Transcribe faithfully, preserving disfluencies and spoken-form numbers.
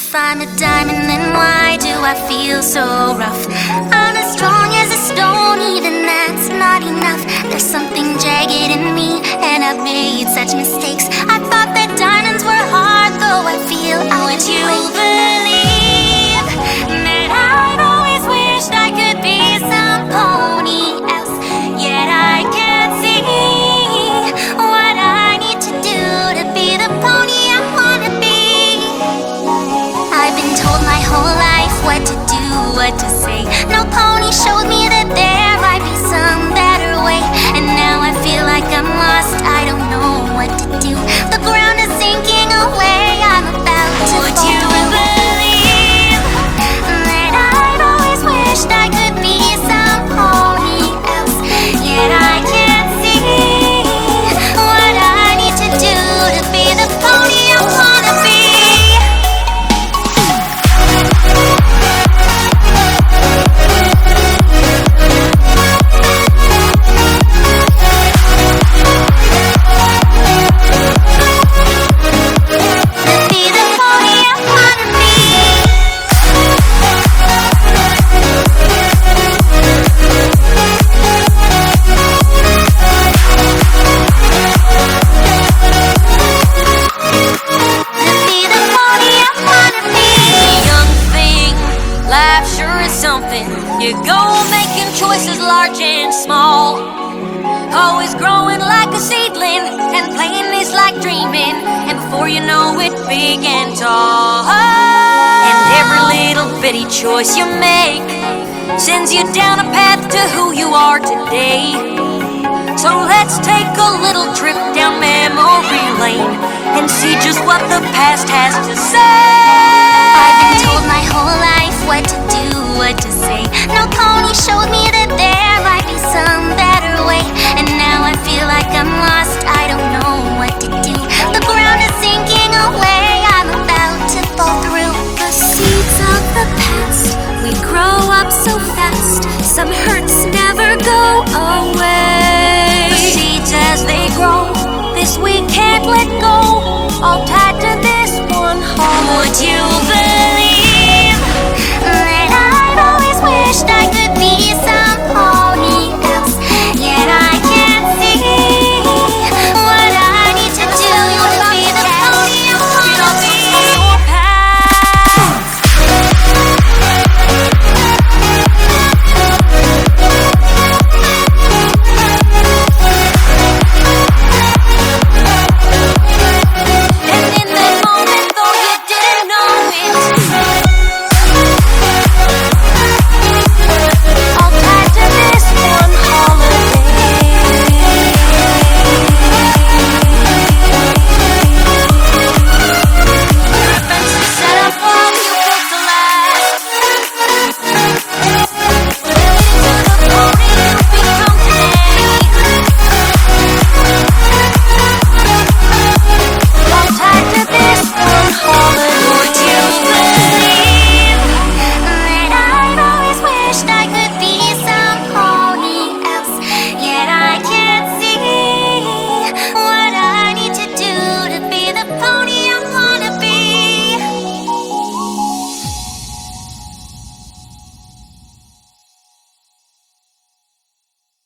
If I'm a diamond, then why do I feel so rough? I'm as strong as a stone, even that's not enough. There's something jagged in me, and I've made such mistakes. I thought that diamonds were hard, though I feel I would you believe that I've always wished I could be some pony else, yet I can't see what I need to do to be the pony I wanna be. I've been told my whole life what to do, what to say. No pony showed me that there might be some better way, and now I feel like I'm lost. I don't know what to do. The ground is sinking away. I'm about to fall. Would you believe that I've always wished I could be some pony else, yet I can't see what I need to do to be the pony I wanna be. You go making choices large and small, always growing like a seedling, and playing is like dreaming, and before you know it, big and tall. And every little bitty choice you make sends you down a path to who you are today. So let's take a little trip down memory lane and see just what the past has to say.